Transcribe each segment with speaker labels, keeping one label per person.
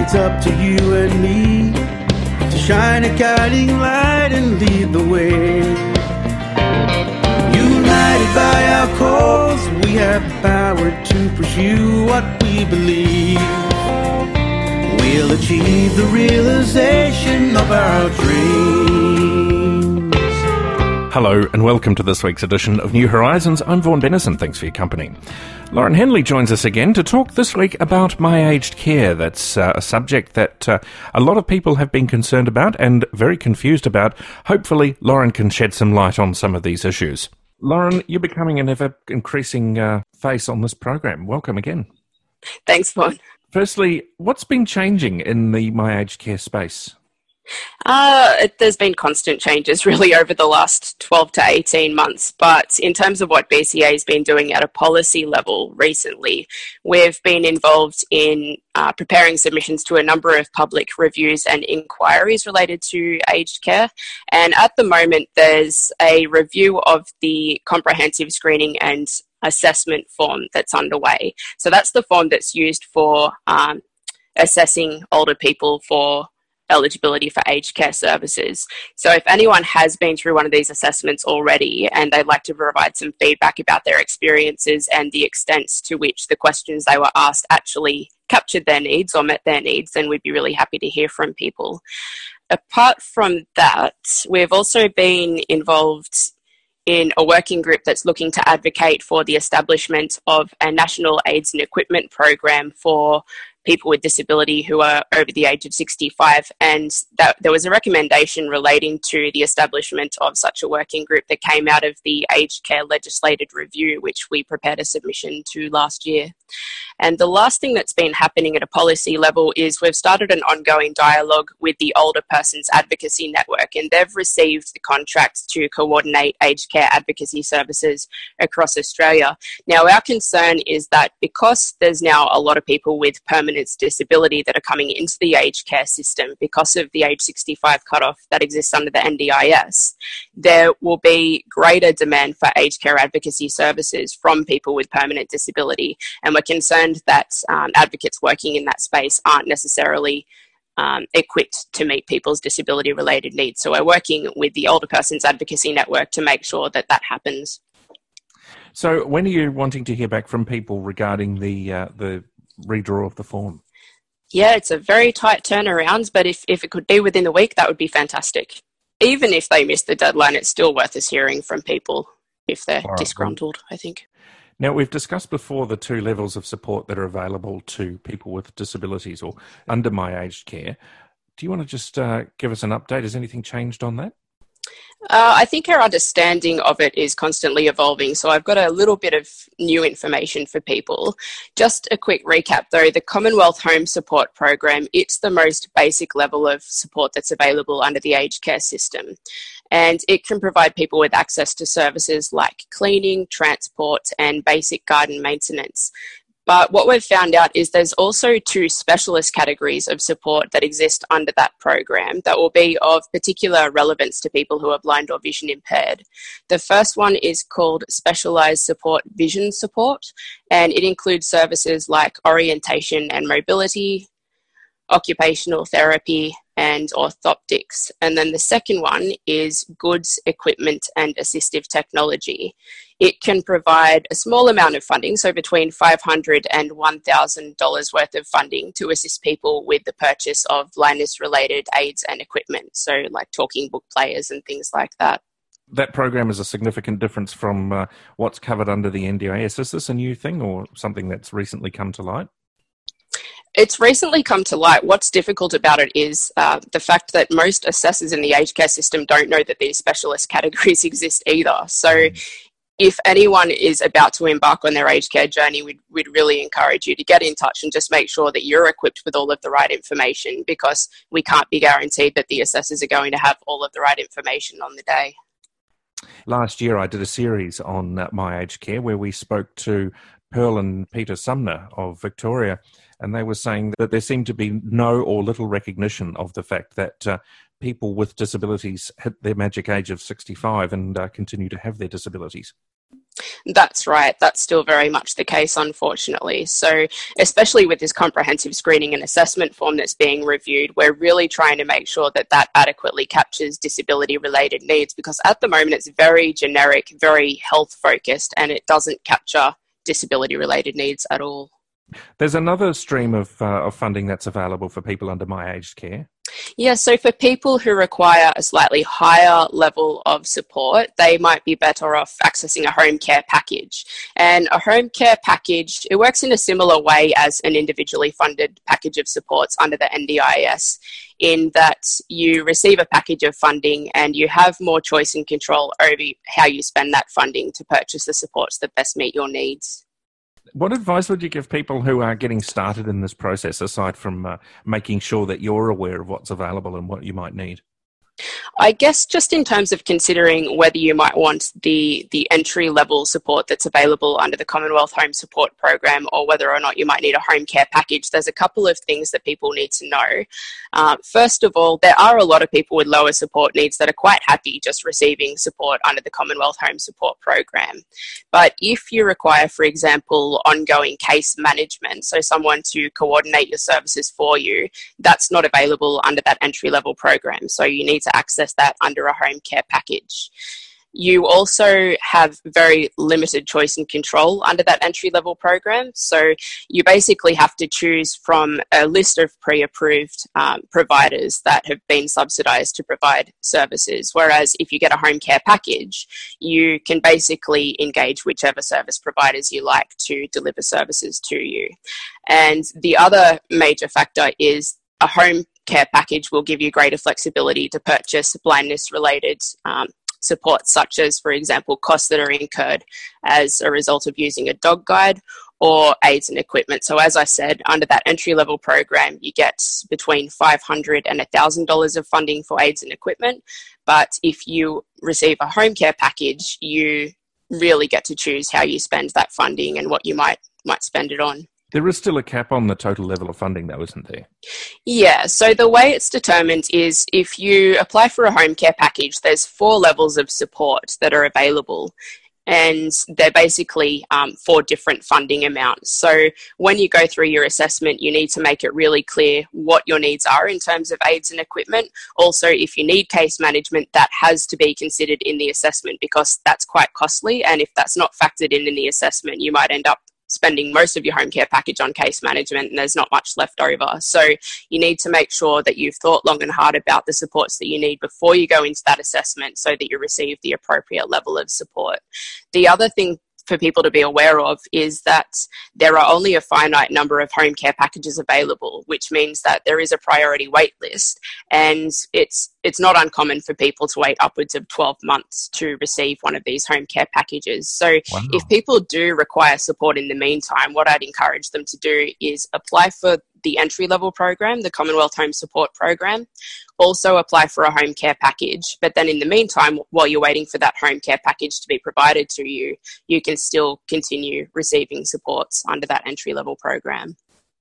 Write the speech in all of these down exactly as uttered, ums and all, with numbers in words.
Speaker 1: it's up to you and me to shine a guiding light and lead the way. United by our cause, we have the power to pursue what we believe. We'll achieve the realization of our dreams.
Speaker 2: Hello and welcome to this week's edition of New Horizons. I'm Vaughan Bennison. Thanks for your company. Lauren Henley joins us again to talk this week about my aged care. That's uh, a subject that uh, a lot of people have been concerned about and very confused about. Hopefully, Lauren can shed some light on some of these issues. Lauren, you're becoming an ever-increasing uh, face on this program. Welcome again.
Speaker 3: Thanks, Vaughan.
Speaker 2: Firstly, what's been changing in the my aged care space?
Speaker 3: Uh, it, there's been constant changes really over the last twelve to eighteen months, but in terms of what B C A has been doing at a policy level recently, we've been involved in uh, preparing submissions to a number of public reviews and inquiries related to aged care, and at the moment there's a review of the comprehensive screening and assessment form that's underway. So that's the form that's used for um, assessing older people for eligibility for aged care services. So if anyone has been through one of these assessments already and they'd like to provide some feedback about their experiences and the extent to which the questions they were asked actually captured their needs or met their needs, then we'd be really happy to hear from people. Apart from that, we've also been involved in a working group that's looking to advocate for the establishment of a national aids and equipment program for people with disability who are over the age of sixty-five, and that there was a recommendation relating to the establishment of such a working group that came out of the aged care legislated review, which we prepared a submission to last year. And the last thing that's been happening at a policy level is we've started an ongoing dialogue with the Older Persons Advocacy Network, and they've received the contracts to coordinate aged care advocacy services across Australia. Now, our concern is that because there's now a lot of people with permanent disability that are coming into the aged care system because of the age sixty-five cutoff that exists under the N D I S, there will be greater demand for aged care advocacy services from people with permanent disability. And we're concerned that um, advocates working in that space aren't necessarily um, equipped to meet people's disability-related needs. So we're working with the Older Persons Advocacy Network to make sure that that happens.
Speaker 2: So when are you wanting to hear back from people regarding the uh, the redraw of the form?
Speaker 3: Yeah, it's a very tight turnaround, but if, if it could be within the week, that would be fantastic. Even if they miss the deadline, it's still worth us hearing from people if they're right, disgruntled, I think.
Speaker 2: Now, we've discussed before the two levels of support that are available to people with disabilities or under my aged care. Do you want to just uh, give us an update? Has anything changed on that?
Speaker 3: Uh, I think our understanding of it is constantly evolving, so I've got a little bit of new information for people. Just a quick recap though, the Commonwealth Home Support Program, it's the most basic level of support that's available under the aged care system, and it can provide people with access to services like cleaning, transport and basic garden maintenance. But what we've found out is there's also two specialist categories of support that exist under that program that will be of particular relevance to people who are blind or vision impaired. The first one is called Specialised Support Vision Support, and it includes services like orientation and mobility, occupational therapy, and orthoptics. And then the second one is goods, equipment and assistive technology. It can provide a small amount of funding, so between five hundred dollars and one thousand dollars worth of funding to assist people with the purchase of blindness-related aids and equipment, so like talking book players and things like that.
Speaker 2: That program is a significant difference from uh, what's covered under the N D I S. Is this a new thing or something that's recently come to light?
Speaker 3: It's recently come to light. What's difficult about it is uh, the fact that most assessors in the aged care system don't know that these specialist categories exist either. So mm. if anyone is about to embark on their aged care journey, we'd, we'd really encourage you to get in touch and just make sure that you're equipped with all of the right information, because we can't be guaranteed that the assessors are going to have all of the right information on the day.
Speaker 2: Last year I did a series on uh, my aged care where we spoke to Pearl and Peter Sumner of Victoria, and they were saying that there seemed to be no or little recognition of the fact that uh, people with disabilities hit their magic age of sixty-five and uh, continue to have their disabilities.
Speaker 3: That's right. That's still very much the case, unfortunately. So, especially with this comprehensive screening and assessment form that's being reviewed, we're really trying to make sure that that adequately captures disability-related needs, because at the moment it's very generic, very health-focused, and it doesn't capture disability-related needs at all.
Speaker 2: There's another stream of, uh, of funding that's available for people under My Aged Care.
Speaker 3: Yeah, so for people who require a slightly higher level of support, they might be better off accessing a home care package. And a home care package, it works in a similar way as an individually funded package of supports under the N D I S, in that you receive a package of funding and you have more choice and control over how you spend that funding to purchase the supports that best meet your needs.
Speaker 2: What advice would you give people who are getting started in this process, aside from uh, making sure that you're aware of what's available and what you might need?
Speaker 3: I guess just in terms of considering whether you might want the, the entry-level support that's available under the Commonwealth Home Support Program, or whether or not you might need a home care package, there's a couple of things that people need to know. Uh, first of all, there are a lot of people with lower support needs that are quite happy just receiving support under the Commonwealth Home Support Program. But if you require, for example, ongoing case management, so someone to coordinate your services for you, that's not available under that entry-level program. So you need to access that under a home care package. You also have very limited choice and control under that entry-level program. So you basically have to choose from a list of pre-approved um, providers that have been subsidised to provide services. Whereas if you get a home care package, you can basically engage whichever service providers you like to deliver services to you. And the other major factor is a home care package will give you greater flexibility to purchase blindness-related um, support, such as, for example, costs that are incurred as a result of using a dog guide or aids and equipment. So as I said, under that entry-level program, you get between five hundred dollars and one thousand dollars of funding for aids and equipment. But if you receive a home care package, you really get to choose how you spend that funding and what you might might spend it on.
Speaker 2: There is still a cap on the total level of funding, though, isn't there?
Speaker 3: Yeah, so the way it's determined is if you apply for a home care package, there's four levels of support that are available, and they're basically um, four different funding amounts. So when you go through your assessment, you need to make it really clear what your needs are in terms of aids and equipment. Also, if you need case management, that has to be considered in the assessment, because that's quite costly, and if that's not factored in in the assessment, you might end up spending most of your home care package on case management and there's not much left over. So you need to make sure that you've thought long and hard about the supports that you need before you go into that assessment, so that you receive the appropriate level of support. The other thing for people to be aware of is that there are only a finite number of home care packages available, which means that there is a priority wait list, and it's it's not uncommon for people to wait upwards of twelve months to receive one of these home care packages. So wow. If people do require support in the meantime, what I'd encourage them to do is apply for the entry-level program, the Commonwealth Home Support Program. Also apply for a home care package. But then in the meantime, while you're waiting for that home care package to be provided to you, you can still continue receiving supports under that entry-level program.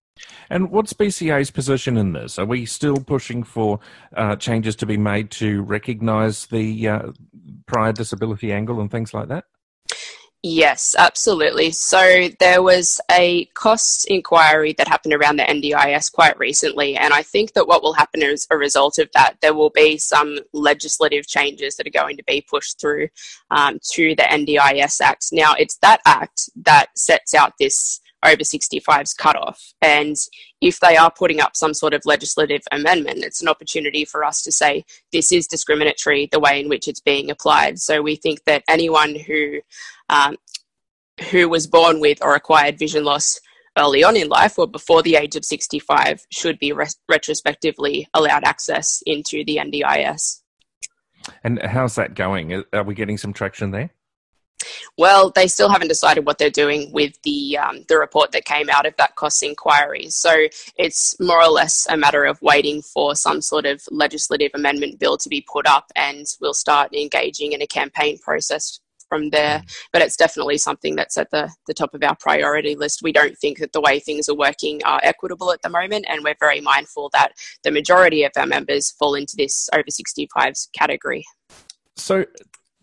Speaker 2: And what's B C A's position in this? Are we still pushing for uh, changes to be made to recognise the uh, prior disability angle and things like that?
Speaker 3: Yes, absolutely. So there was a costs inquiry that happened around the N D I S quite recently, and I think that what will happen as a result of that, there will be some legislative changes that are going to be pushed through um, to the N D I S Act. Now, it's that Act that sets out this over sixty-fives cutoff, and if they are putting up some sort of legislative amendment, it's an opportunity for us to say this is discriminatory, the way in which it's being applied. So we think that anyone who um, who was born with or acquired vision loss early on in life or before the age of sixty-five should be re- retrospectively allowed access into the N D I S.
Speaker 2: And how's that going? Are we getting some traction there?
Speaker 3: Well, they still haven't decided what they're doing with the um, the report that came out of that costs inquiry. So it's more or less a matter of waiting for some sort of legislative amendment bill to be put up, and we'll start engaging in a campaign process from there. But it's definitely something that's at the, the top of our priority list. We don't think that the way things are working are equitable at the moment, and we're very mindful that the majority of our members fall into this over sixty-fives category.
Speaker 2: So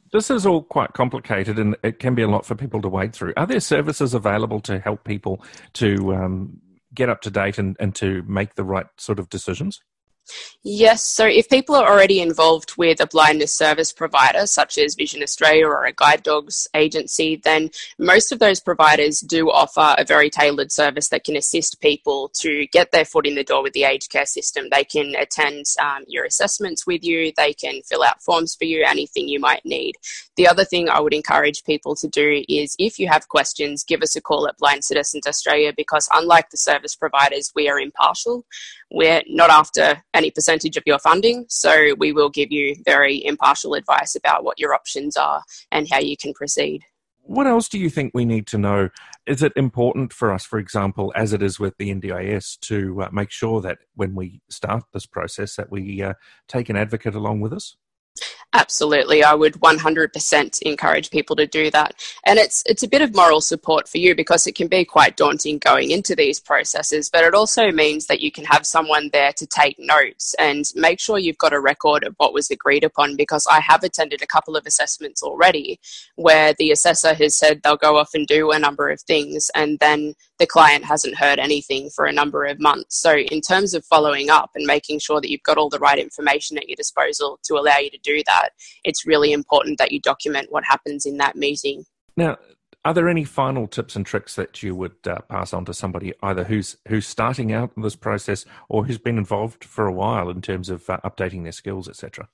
Speaker 2: This is all quite complicated and it can be a lot for people to wade through. Are there services available to help people to um, get up to date and, and to make the right sort of decisions?
Speaker 3: Yes, so if people are already involved with a blindness service provider, such as Vision Australia or a guide dogs agency, then most of those providers do offer a very tailored service that can assist people to get their foot in the door with the aged care system. They can attend um, your assessments with you, they can fill out forms for you, anything you might need. The other thing I would encourage people to do is, if you have questions, give us a call at Blind Citizens Australia, because unlike the service providers, we are impartial. We're not after any percentage of your funding, so we will give you very impartial advice about what your options are and how you can proceed.
Speaker 2: What else do you think we need to know? Is it important for us, for example, as it is with the N D I S, to uh, make sure that when we start this process that we uh, take an advocate along with us?
Speaker 3: Absolutely. I would one hundred percent encourage people to do that. And it's it's a bit of moral support for you, because it can be quite daunting going into these processes, but it also means that you can have someone there to take notes and make sure you've got a record of what was agreed upon, because I have attended a couple of assessments already where the assessor has said they'll go off and do a number of things, and then the client hasn't heard anything for a number of months. So in terms of following up and making sure that you've got all the right information at your disposal to allow you to do that, it's really important that you document what happens in that meeting.
Speaker 2: Now, are there any final tips and tricks that you would uh, pass on to somebody either who's who's starting out in this process or who's been involved for a while in terms of uh, updating their skills, et cetera?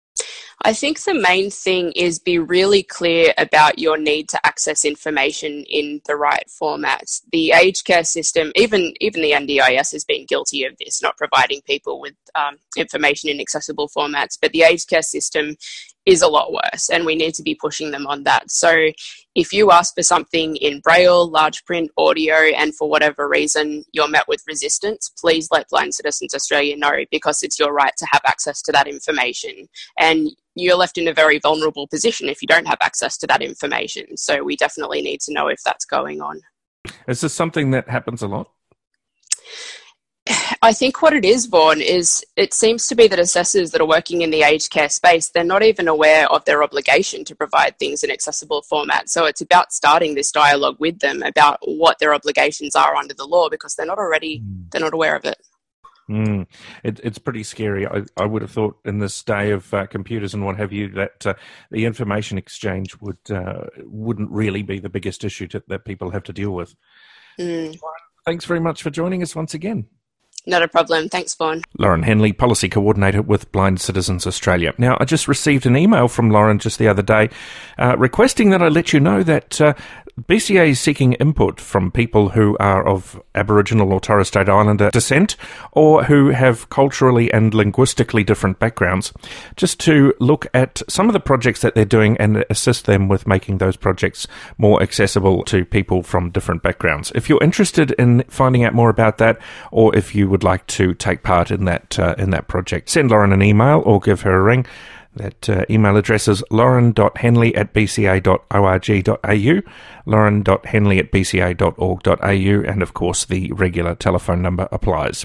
Speaker 3: I think the main thing is be really clear about your need to access information in the right format. The aged care system, even even the N D I S has been guilty of this, not providing people with um, information in accessible formats, but the aged care system is a lot worse, and we need to be pushing them on that. So if you ask for something in Braille, large print, audio, and for whatever reason you're met with resistance, please let Blind Citizens Australia know, because it's your right to have access to that information. And you're left in a very vulnerable position if you don't have access to that information. So we definitely need to know if that's going on.
Speaker 2: Is this something that happens a lot?
Speaker 3: I think what it is, Vaughan, is it seems to be that assessors that are working in the aged care space, they're not even aware of their obligation to provide things in accessible format. So it's about starting this dialogue with them about what their obligations are under the law, because they're not already, mm. they're not aware of it.
Speaker 2: Mm. It, it's pretty scary. I, I would have thought in this day of uh, computers and what have you that uh, the information exchange would, uh, wouldn't really be the biggest issue to, that people have to deal with.
Speaker 3: Mm.
Speaker 2: Thanks very much for joining us once again.
Speaker 3: Not a problem. Thanks, Vaughan.
Speaker 2: Lauren Henley, Policy Coordinator with Blind Citizens Australia. Now, I just received an email from Lauren just the other day uh, requesting that I let you know that uh, B C A is seeking input from people who are of Aboriginal or Torres Strait Islander descent or who have culturally and linguistically different backgrounds, just to look at some of the projects that they're doing and assist them with making those projects more accessible to people from different backgrounds. If you're interested in finding out more about that, or if you would like to take part in that uh, in that project, send Lauren an email or give her a ring. That uh, email address is lauren dot henley at b c a dot org dot a u, lauren dot henley at b c a dot org dot a u, and of course the regular telephone number applies.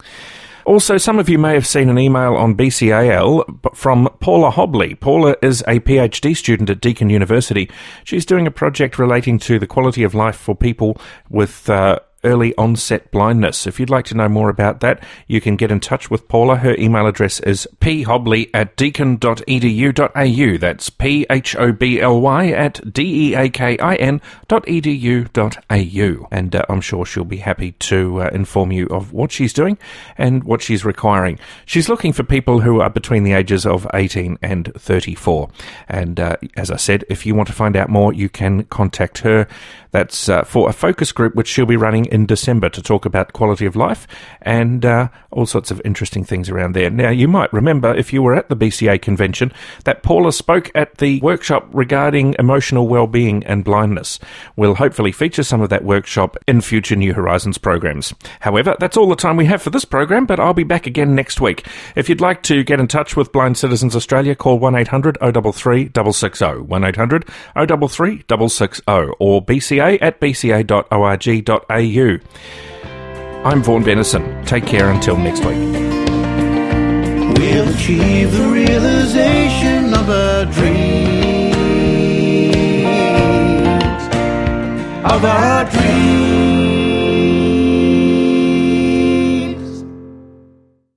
Speaker 2: Also, some of you may have seen an email on B C A L from Paula Hobley. Paula is a PhD student at Deakin University. She's doing a project relating to the quality of life for people with uh, early onset blindness. If you'd like to know more about that, you can get in touch with Paula. Her email address is p hobley at deakin dot e d u dot a u. That's P H O B L Y at D E A K I N dot E D U dot A U. And uh, I'm sure she'll be happy to uh, inform you of what she's doing and what she's requiring. She's looking for people who are between the ages of eighteen and thirty-four. And uh, as I said, if you want to find out more, you can contact her. That's uh, for a focus group which she'll be running in December to talk about quality of life and uh, all sorts of interesting things around there. Now, you might remember, if you were at the B C A convention, that Paula spoke at the workshop regarding emotional well-being and blindness. We'll hopefully feature some of that workshop in future New Horizons programs. However, that's all the time we have for this program, but I'll be back again next week. If you'd like to get in touch with Blind Citizens Australia, call one eight hundred oh three three six six zero, one eight hundred oh three three six six zero, or B C A at b c a dot org dot a u. I'm Vaughan Bennison. Take care until next week.
Speaker 1: We'll achieve the realization of a dream. of our dreams.